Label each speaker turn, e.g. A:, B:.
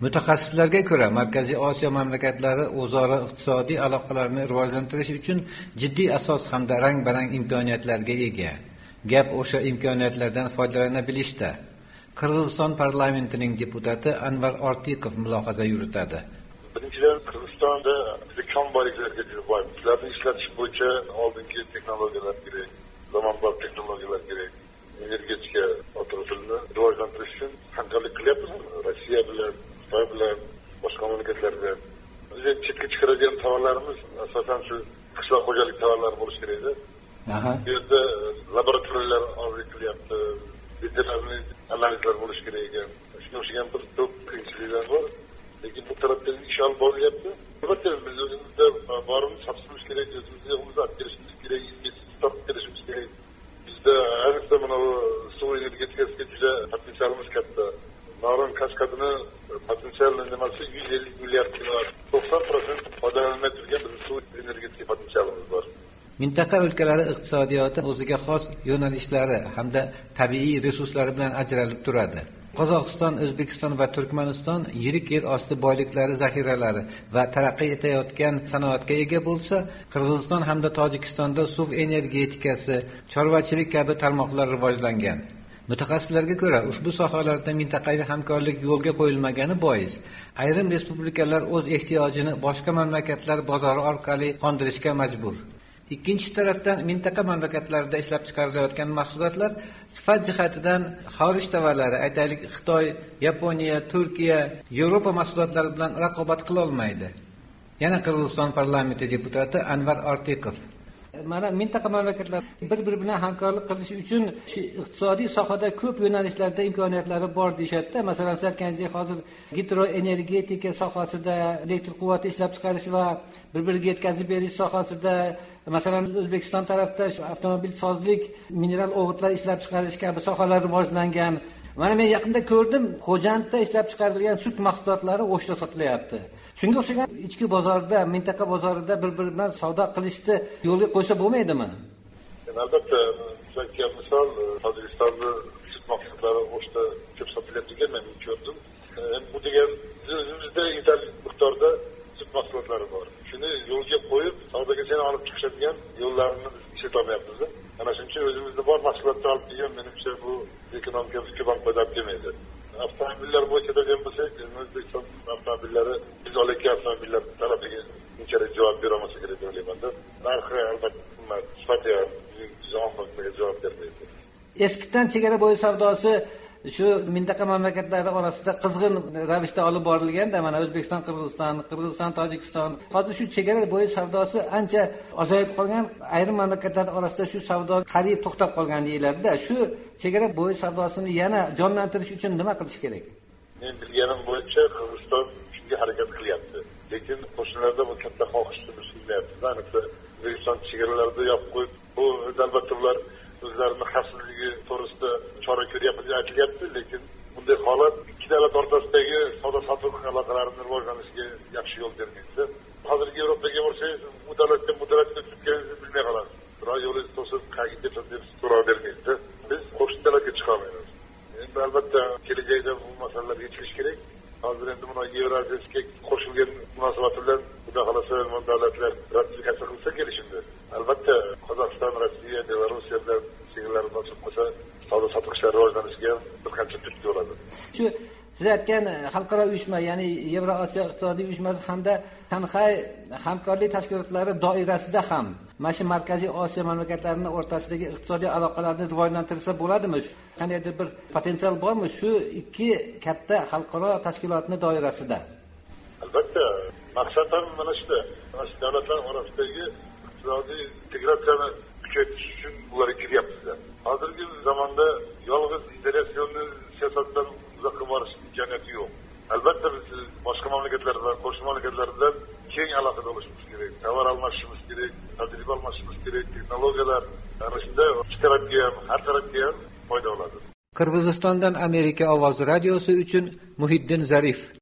A: Mutaxassislarga ko'ra, Markaziy Osiyo mamlakatlari o'zaro iqtisodiy aloqalarni rivojlantirish uchun jiddiy asos hamda rang-barang imkoniyatlarga ega. Gap o'sha imkoniyatlardan foydalana bilishda. Qirg'iziston parlamentining deputati Anvar Ortiqov mulohaza yuritadi.
B: Birinchidan, Qirg'izistonda kam boyliklarga juda boy. Ularni ishlatish bo'yicha oldingi texnologiyalar kerak, zamonaviy texnologiyalar kerak. Energetika otishini rivojlantirish uchun hamkorlik qilyapmiz. Rossiya bilan, Xitoy bilan, boshqa mamlakatlar bilan. Biz chetga chiqaradigan tovarlarimiz asosan shu qishloq xo'jalik tovarlari bo'lishi kerak edi. Bu yerda laboratoriyalar orqali qilyapti. Veterinariy analizlar bo'lishi kerak ekan. Shunga o'xshagan bir ko'p qiyinchiliklar bor. Lekin bu tarafdan ish olib borilyapti. Albatta biz o'zimizda borimiz topishimiz kerak, o'zimizga olib kelishimiz kerak, investitsiya topib kelishimiz kerak. Bizda ayniqsa mana suv energetikasiga juda potensialimiz katta. Norin Kashkadini potensialini nimasi 150 milliard kilovatt. 90% foydalanilmay turgan bizning suv energetika potensialimiz bor.
A: Mintaqa o'lkalari iqtisodiyoti o'ziga xos yo'nalishlari hamda tabiiy resurslari bilan ajralib turadi. Qozog'iston, O'zbekiston va Turkmaniston yirik yer osti boyliklari zaxiralari va taraqqiy etayotgan sanoatga ega bo'lsa, Qirg'iziston hamda Tojikistonda suv energetikasi, chorvachilik kabi tarmoqlar rivojlangan. Mutaxassislarga ko'ra, ushbu sohalarda mintaqaviy hamkorlik yo'lga qo'yilmagani bois, ayrim respublikalar o'z ehtiyojini boshqa mamlakatlar bozori orqali qondirishga majbur. Ikkinchi tarafdan mintaqa mamlakatlarida ishlab chiqarilayotgan mahsulotlar sifat jihatidan xorij tovarlari, aytaylik Xitoy, Yaponiya, Turkiya, Yevropa mahsulotlari bilan raqobat qila olmaydi. Yana Qirg'iziston parlamenti deputati Anvar Ortiqov. Mana mintaqa mamlakatlar bir-biri bilan hamkorlik qilish uchun iqtisodiy sohada ko'p yo'nalishlarda imkoniyatlari bor deyshadi. Masalan, sizlarga hozir gidroenergetika sohasida elektr quvvati ishlab chiqarish va bir-biriga yetkazib berish sohasida, masalan, O'zbekiston tarafida avtomobil sozlik, mineral o'g'itlar ishlab chiqarish kabi sohalar rivojlangan. Mana men yaqinda ko'rdim, Xo'jandda ishlab chiqarilgan sut mahsulotlari O'shda sotilyapti. Shunga o'xshagan ichki bozorda, mintaqa bozorida bir-biri bilan savdo qilishni yo'lga qo'ysa bo'lmaydimi?
B: Albatta, misol Tojikistonda sut mahsulotlari O'shda ko'p sotilayotgan men ko'rdim. Bu degan o'zimizda yetarli miqdorda sut mahsulotlari bor. Shuni yo'lga qo'yib, savdogacha olib chiqishadigan yo'llarni ishlata olmayapmiz. Ana shuning uchun o'zimizda bor mahsulotlarni olib kelgan, menimcha bu ekonomikamiz ko'p foyda kelmaydi. Avtomobillar bo'yicha degan bo'lsak, O'zbekiston avtomobillari biz olayotgan avtomobillar talabiga unchalik javob bera olmasa kerak deb o'ylayman-da. Narxi albatta qimmat, sifati ham javob bermaydi.
A: Eskidan chegara bo'yi savdosi shu mintaqa mamlakatlari orasida qizg'in ravishda olib borilganda, mana O'zbekiston, Qirg'iziston, Tojikiston, hozir shu chegara bo'yi savdosi ancha ozayib qolgan, ayrim mamlakatlar orasida shu savdo qariyb to'xtab qolgan deyiladi-da. Shu chegara bo'yi savdosini yana jonlantirish uchun nima qilish kerak?
B: Men bilganim bo'yicha Qirg'iziston shunga harakat qilyapti. Lekin qo'shnilarda bu katta xohishni bilmayapti. Ayniqsa O'zbekiston chegaralarida yopib qo'yib, bu albatta ular o'zlarining xavfsizligi to'g'risida chora ko'ryapti deb aytilyapti, lekin bunday holat ikki davlat o'rtasidagi savdo-sotiq aloqalarini rivojlanishiga yaxshi yo'l bermaydi. Hozirgi Yevropaga borsangiz, bu davlatdan bu davlatga o'tganingizni bilmay qolasiz. Biroq yo'lingiz to'sib, qayerga deb so'rab bermaydi. Biz qo'shni davlatga chiqa olmaymiz. Endi albatta kelajakda bu masalalar yechilishi kerak. Hozir endi buni Yevroasiyaga qo'shilgan munosabati bilan xudo xolasa davlatlar ratifikatsiya qilsa kelishindi. Albatta Qozog'iston, Rossiya, Belorussiya bilan chegaralarni ochib qo'ysa, savdo-sotiq ishlari rivojlanishiga bir qancha turtki bo'ladi.
A: Shu siz aytgan xalqaro uyushma, ya'ni Yevrosiyo iqtisodiy uyushmasi hamda Shanxay hamkorlik tashkilotlari doirasida ham mana shu Markaziy Osiyo mamlakatlarining o'rtasidagi iqtisodiy aloqalarni rivojlantirsa bo'ladimi? Qandaydir bir potensial bormi shu ikki katta xalqaro tashkilotning doirasida?
B: Albatta, maqsad ham mana shu davlatlar orasidagi iqtisodiy integratsiyani kuchaytirish uchun ularga kiryapmiz. Hozirgi zamonda yolg'iz integratsiyaning siyosatdan uzoqqa borish imkoniyati yo'q. Albatta biz boshqa mamlakatlar bilan, qo'shni mamlakatlar bilan keng aloqada bo'lishimiz kerak, tovar almashishimiz kerak, tajriba almashishimiz kerak, texnologiyalar, ana shunda ikki tarafga ham, har tarafga ham foyda bo'ladi.
A: Qirg'izistondan Amerika ovozi radiosi uchun Muhiddin Zarif.